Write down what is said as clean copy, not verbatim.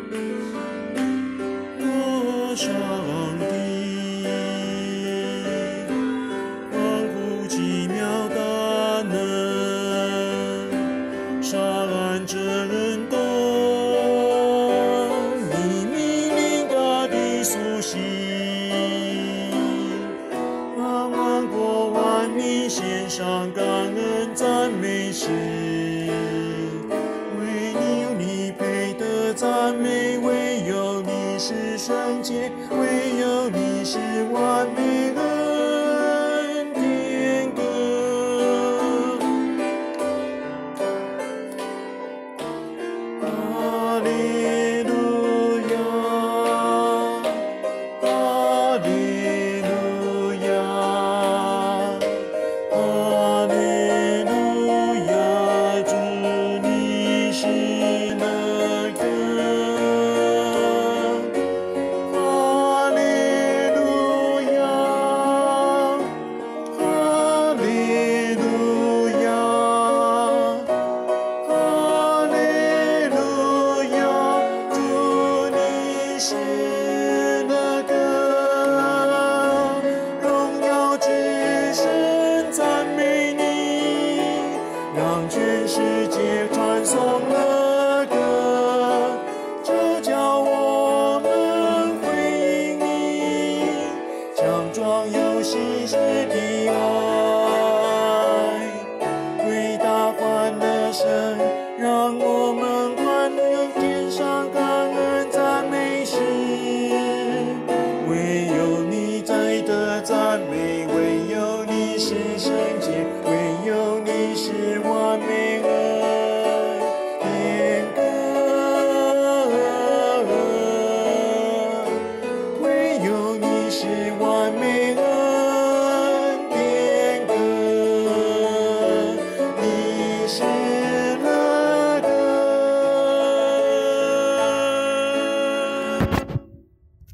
我上帝，万物奇妙大能，杀人这人多，你命令大地苏醒，让万国万民献上感恩赞美诗。唯有你配得赞美，唯有你是圣洁，唯有你是完美恩典歌。哈利路亚，哈利路亚，哈利路亚，主你是那个。哈利路亚，哈利路亚，哈利路亚，主你是